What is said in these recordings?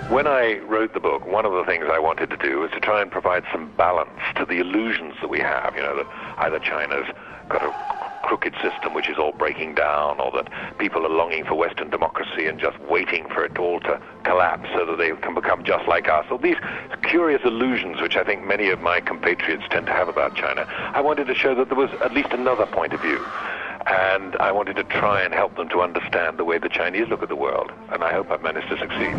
When I wrote the book, one of the things I wanted to do was to try and provide some balance to the illusions that we have, that either China's got a crooked system which is all breaking down, or that people are longing for Western democracy and just waiting for it all to collapse so that they can become just like us. All these curious illusions which I think many of my compatriots tend to have about China. I wanted to show that there was at least another point of view. And I wanted to try and help them to understand the way the Chinese look at the world. And I hope I've managed to succeed.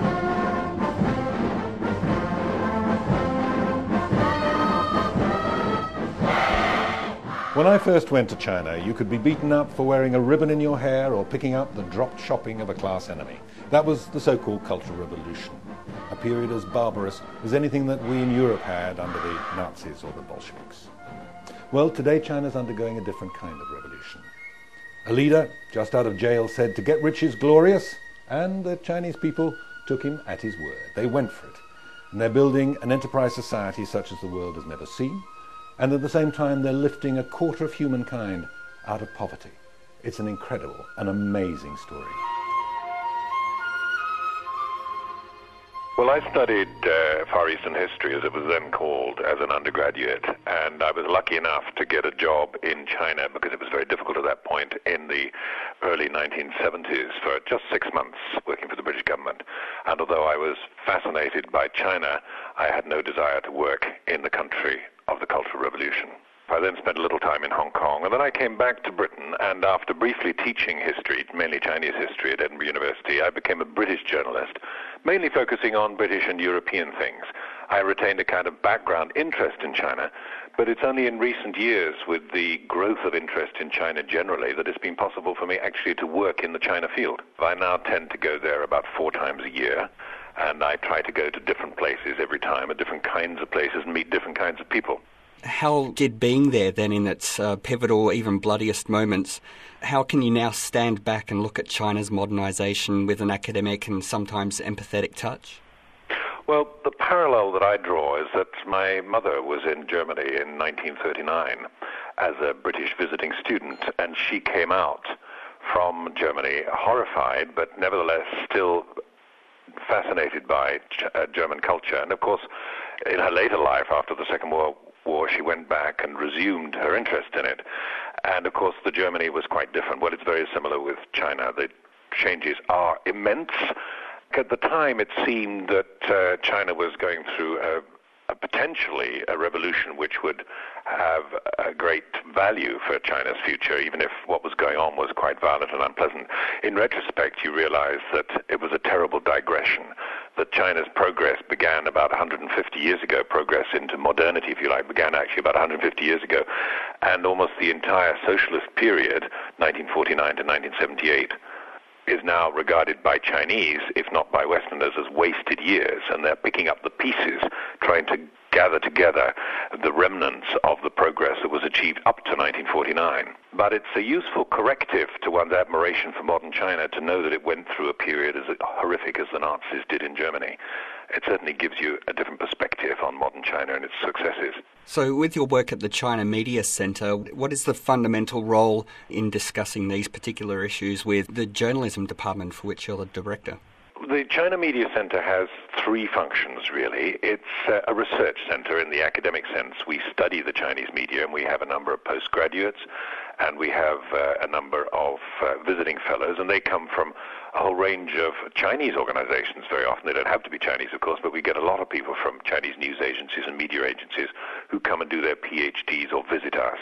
When I first went to China, you could be beaten up for wearing a ribbon in your hair or picking up the dropped shopping of a class enemy. That was the so-called Cultural Revolution, a period as barbarous as anything that we in Europe had under the Nazis or the Bolsheviks. Well, today China's undergoing a different kind of revolution. A leader, just out of jail, said to get rich is glorious, and the Chinese people took him at his word. They went for it. And they're building an enterprise society such as the world has never seen, and at the same time they're lifting a quarter of humankind out of poverty. It's an incredible, an amazing story. Well, I studied Far Eastern history, as it was then called, as an undergraduate, and I was lucky enough to get a job in China because it was very difficult at that point in the early 1970s for just 6 months working for the British government. And although I was fascinated by China, I had no desire to work in the country of the Cultural Revolution. I then spent a little time in Hong Kong, and then I came back to Britain, and after briefly teaching history, mainly Chinese history at Edinburgh University, I became a British journalist, mainly focusing on British and European things. I retained a kind of background interest in China, but it's only in recent years, with the growth of interest in China generally, that it's been possible for me actually to work in the China field. I now tend to go there about 4 times a year, and I try to go to different places every time, at different kinds of places, and meet different kinds of people. How did being there then in its pivotal, even bloodiest moments, how can you now stand back and look at China's modernisation with an academic and sometimes empathetic touch? Well, the parallel that I draw is that my mother was in Germany in 1939 as a British visiting student, and she came out from Germany horrified, but nevertheless still fascinated by German culture. And of course, in her later life, after the Second World War, she went back and resumed her interest in it. And of course, the Germany was quite different. Well, it's very similar with China. The changes are immense. At the time, it seemed that China was going through potentially a revolution which would have a great value for China's future, even if what was going on was quite violent and unpleasant. In retrospect, you realize that it was a terrible digression, that China's progress began about 150 years ago, progress into modernity, if you like, began actually about 150 years ago, and almost the entire socialist period, 1949 to 1978, is now regarded by Chinese, if not by Westerners, as wasted years, and they're picking up the pieces, trying to gather together the remnants of the progress that was achieved up to 1949. But it's a useful corrective to one's admiration for modern China to know that it went through a period as horrific as the Nazis did in Germany. It certainly gives you a different perspective on modern China and its successes. So with your work at the China Media Centre, what is the fundamental role in discussing these particular issues with the journalism department for which you're the director? The China Media Centre has 3 functions, really. It's a research centre in the academic sense. We study the Chinese media, and we have a number of postgraduates, and we have a number of visiting fellows, and they come from a whole range of Chinese organizations very often. They don't have to be Chinese, of course, but we get a lot of people from Chinese news agencies and media agencies who come and do their PhDs or visit us.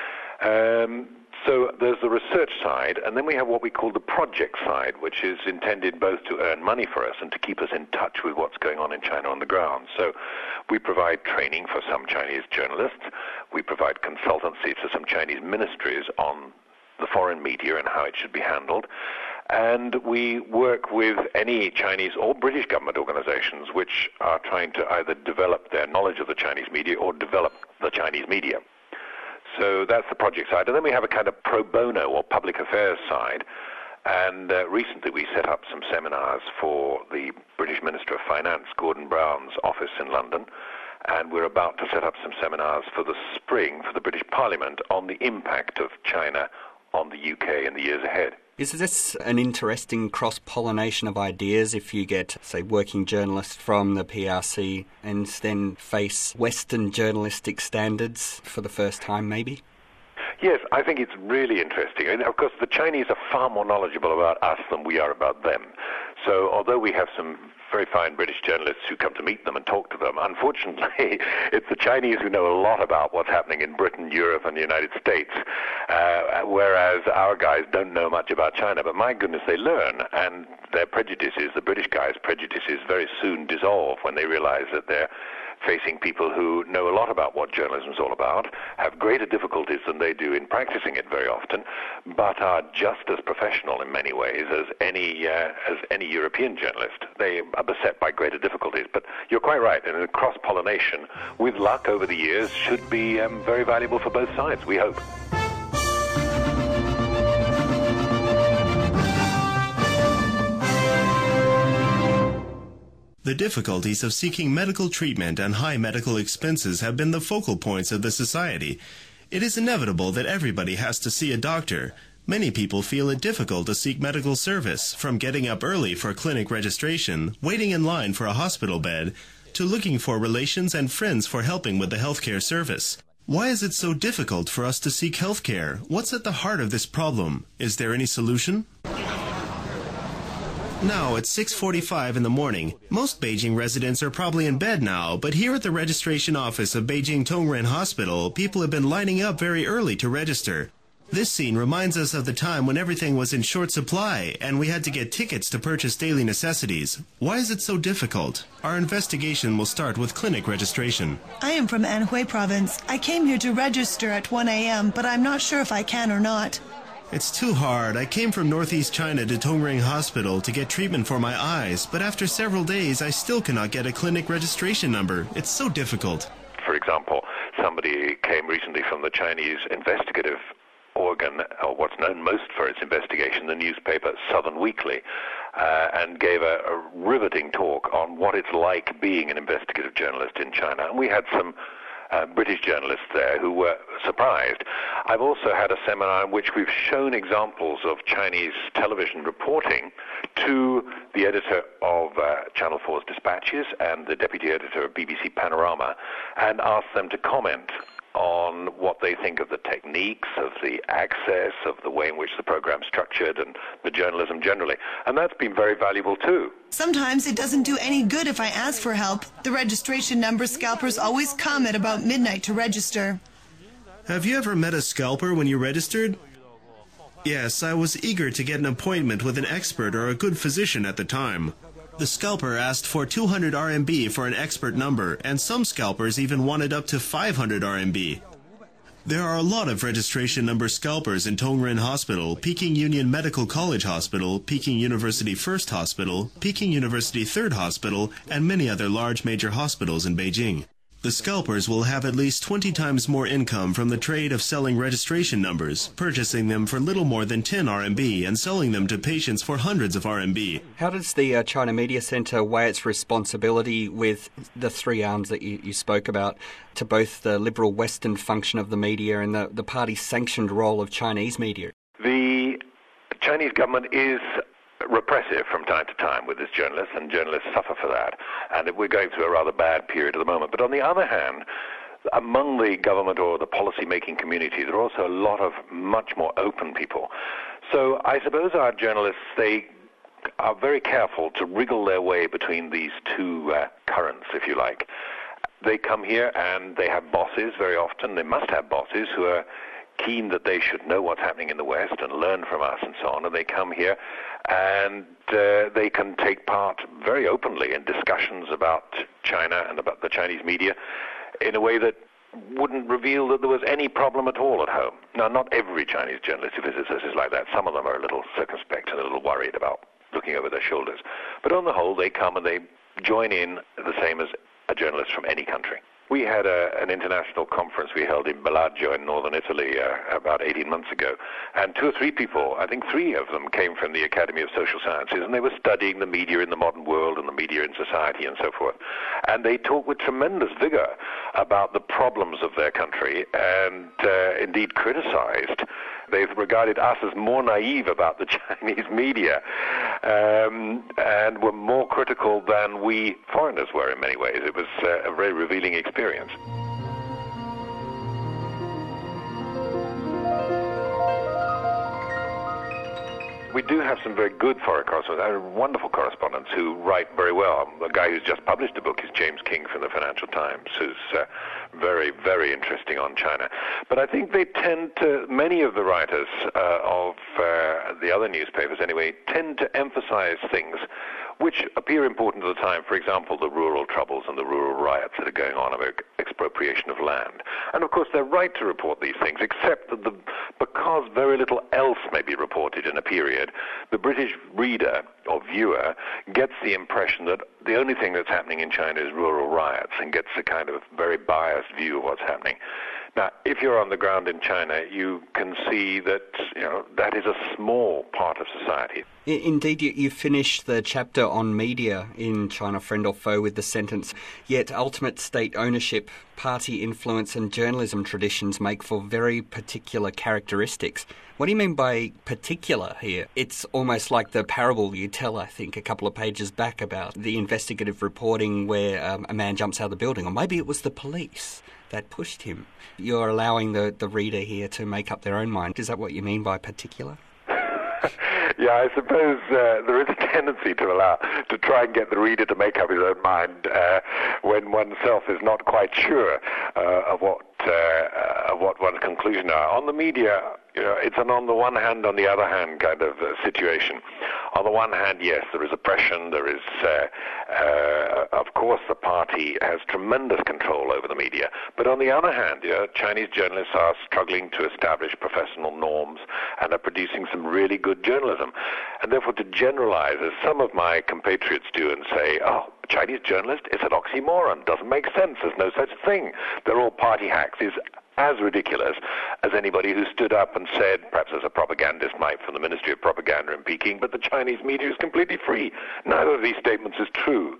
So there's the research side, and then we have what we call the project side, which is intended both to earn money for us and to keep us in touch with what's going on in China on the ground. So we provide training for some Chinese journalists. We provide consultancy to some Chinese ministries on the foreign media and how it should be handled. And we work with any Chinese or British government organizations which are trying to either develop their knowledge of the Chinese media or develop the Chinese media. So that's the project side. And then we have a kind of pro bono or public affairs side. And recently we set up some seminars for the British Minister of Finance, Gordon Brown's office in London. And we're about to set up some seminars for the spring for the British Parliament on the impact of China on the UK in the years ahead. Is this an interesting cross-pollination of ideas if you get, say, working journalists from the PRC and then face Western journalistic standards for the first time, maybe? Yes, I think it's really interesting. And of course, the Chinese are far more knowledgeable about us than we are about them. So although we have some very fine British journalists who come to meet them and talk to them, unfortunately, it's the Chinese who know a lot about what's happening in Britain, Europe, and the United States, whereas our guys don't know much about China. But my goodness, they learn, and their prejudices, the British guys' prejudices, very soon dissolve when they realize that they're facing people who know a lot about what journalism is all about, have greater difficulties than they do in practicing it very often, but are just as professional in many ways as any European journalist. They are beset by greater difficulties. But you're quite right, and cross-pollination, with luck over the years, should be very valuable for both sides, we hope. The difficulties of seeking medical treatment and high medical expenses have been the focal points of the society. It is inevitable that everybody has to see a doctor. Many people feel it difficult to seek medical service, from getting up early for clinic registration, waiting in line for a hospital bed, to looking for relations and friends for helping with the healthcare service. Why is it so difficult for us to seek healthcare? What's at the heart of this problem? Is there any solution? Now, it's 6:45 in the morning. Most Beijing residents are probably in bed now, but here at the registration office of Beijing Tongren Hospital, people have been lining up very early to register. This scene reminds us of the time when everything was in short supply and we had to get tickets to purchase daily necessities. Why is it so difficult? Our investigation will start with clinic registration. I am from Anhui province. I came here to register at 1 a.m., but I'm not sure if I can or not. It's too hard. I came from northeast China to Tongren Hospital to get treatment for my eyes, but after several days I still cannot get a clinic registration number. It's so difficult. For example, somebody came recently from the Chinese investigative organ, or what's known most for its investigation, the newspaper Southern Weekly, and gave a riveting talk on what it's like being an investigative journalist in China. And we had some British journalists there who were surprised. I've also had a seminar in which we've shown examples of Chinese television reporting to the editor of Channel 4's Dispatches and the deputy editor of BBC Panorama, and asked them to comment on what they think of the techniques, of the access, of the way in which the program's structured, and the journalism generally. And that's been very valuable too. Sometimes it doesn't do any good if I ask for help. The registration number scalpers always come at about midnight to register. Have you ever met a scalper when you registered? Yes, I was eager to get an appointment with an expert or a good physician at the time. The scalper asked for 200 RMB for an expert number, and some scalpers even wanted up to 500 RMB. There are a lot of registration number scalpers in Tongren Hospital, Peking Union Medical College Hospital, Peking University First Hospital, Peking University Third Hospital, and many other large major hospitals in Beijing. The scalpers will have at least 20 times more income from the trade of selling registration numbers, purchasing them for little more than 10 RMB and selling them to patients for hundreds of RMB. How does the China Media Centre weigh its responsibility with the three arms that you spoke about to both the liberal Western function of the media and the party-sanctioned role of Chinese media? The Chinese government is repressive from time to time with its journalists, and journalists suffer for that. And we're going through a rather bad period at the moment. But on the other hand, among the government or the policy-making community, there are also a lot of much more open people. So I suppose our journalists, they are very careful to wriggle their way between these two currents, if you like. They come here and they have bosses very often. They must have bosses who are keen that they should know what's happening in the West and learn from us and so on, and they come here and they can take part very openly in discussions about China and about the Chinese media in a way that wouldn't reveal that there was any problem at all at home. Now, not every Chinese journalist who visits us is like that. Some of them are a little circumspect and a little worried about looking over their shoulders. But on the whole, they come and they join in the same as a journalist from any country. We had an international conference we held in Bellagio in northern Italy about 18 months ago, and 2 or 3 people, I think 3 of them, came from the Academy of Social Sciences, and they were studying the media in the modern world and the media in society and so forth. And they talked with tremendous vigor about the problems of their country and indeed criticized. They've regarded us as more naive about the Chinese media and were more critical than we foreigners were in many ways. It was a very revealing experience. We do have some very good foreign correspondents, wonderful correspondents who write very well. The guy who's just published a book is James King from the Financial Times, who's very, very interesting on China. But I think they tend to, many of the writers of the other newspapers anyway, tend to emphasize things which appear important at the time. For example, the rural troubles and the rural riots that are going on about expropriation of land. And of course, they're right to report these things, except that because very little else may be reported in a period, the British reader or viewer gets the impression that the only thing that's happening in China is rural riots and gets a kind of very biased view of what's happening. Now, if you're on the ground in China, you can see that that is a small part of society. Indeed, you finished the chapter on media in China, Friend or Foe, with the sentence, "Yet ultimate state ownership, party influence and journalism traditions make for very particular characteristics." What do you mean by particular here? It's almost like the parable you tell, I think, a couple of pages back about the investigative reporting where a man jumps out of the building, or maybe it was the police that pushed him. You're allowing the reader here to make up their own mind. Is that what you mean by particular? Yeah, I suppose there is a tendency to try and get the reader to make up his own mind when oneself is not quite sure of what one's conclusions are. On the media, it's an on the one hand, on the other hand kind of situation. On the one hand, yes, there is oppression. There is, of course, the party has tremendous control over the media. But on the other hand, Chinese journalists are struggling to establish professional norms and are producing some really good journalism. And therefore, to generalize, as some of my compatriots do, and say, "Oh, Chinese journalist, it's an oxymoron, doesn't make sense, there's no such thing, they're all party hacks," is as ridiculous as anybody who stood up and said, perhaps as a propagandist might from the Ministry of Propaganda in Peking, but the Chinese media is completely free. Neither of these statements is true.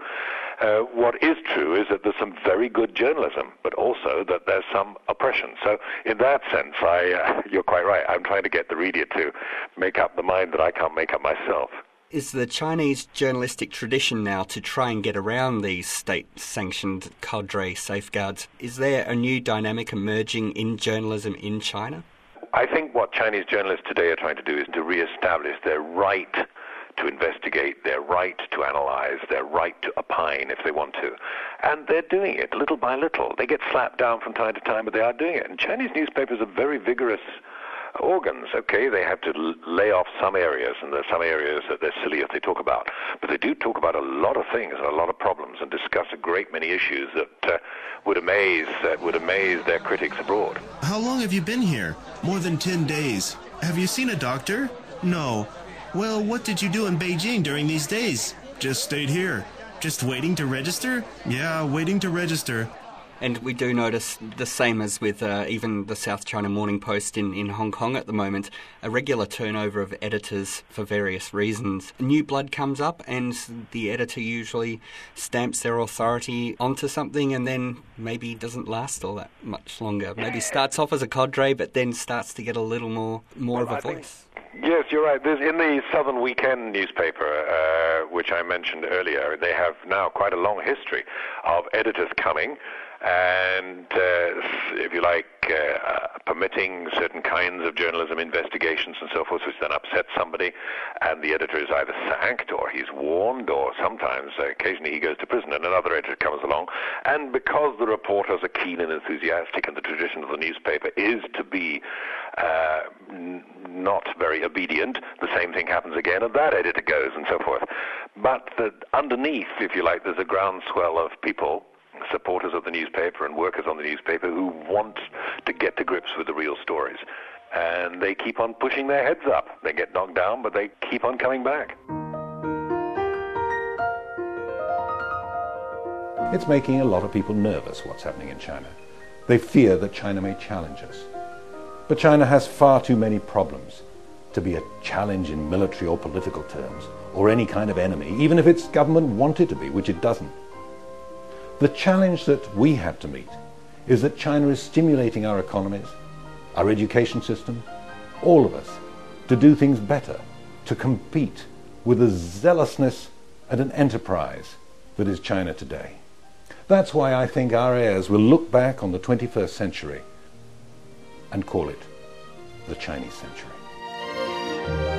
What is true is that there's some very good journalism, but also that there's some oppression. So in that sense, you're quite right. I'm trying to get the reader to make up the mind that I can't make up myself. Is the Chinese journalistic tradition now to try and get around these state-sanctioned cadre safeguards? Is there a new dynamic emerging in journalism in China? I think what Chinese journalists today are trying to do is to re-establish their right to investigate, their right to analyze, their right to opine if they want to. And they're doing it little by little. They get slapped down from time to time, but they are doing it. And Chinese newspapers are very vigorous organs. Okay, they have to lay off some areas, and there's some areas that they're silly if they talk about. But they do talk about a lot of things and a lot of problems and discuss a great many issues that would amaze their critics abroad. How long have you been here? More than 10 days. Have you seen a doctor? No. Well, what did you do in Beijing during these days? Just stayed here. Just waiting to register? Yeah, waiting to register. And we do notice the same as with even the South China Morning Post in Hong Kong at the moment, a regular turnover of editors for various reasons. New blood comes up and the editor usually stamps their authority onto something and then maybe doesn't last all that much longer. Maybe starts off as a cadre but then starts to get a little more of a voice. Yes, you're right. There's, in the Southern Weekend newspaper, which I mentioned earlier, they have now quite a long history of editors coming and, if you like, permitting certain kinds of journalism investigations and so forth, which then upset somebody, and the editor is either sacked or he's warned, or sometimes, occasionally he goes to prison and another editor comes along. And because the reporters are keen and enthusiastic, and the tradition of the newspaper is to be not very obedient, the same thing happens again, and that editor goes and so forth. But underneath, if you like, there's a groundswell of people, supporters of the newspaper and workers on the newspaper, who want to get to grips with the real stories. And they keep on pushing their heads up. They get knocked down, but they keep on coming back. It's making a lot of people nervous, what's happening in China. They fear that China may challenge us. But China has far too many problems to be a challenge in military or political terms, or any kind of enemy, even if its government wanted to be, which it doesn't. The challenge that we have to meet is that China is stimulating our economies, our education system, all of us, to do things better, to compete with the zealousness and an enterprise that is China today. That's why I think our heirs will look back on the 21st century and call it the Chinese century.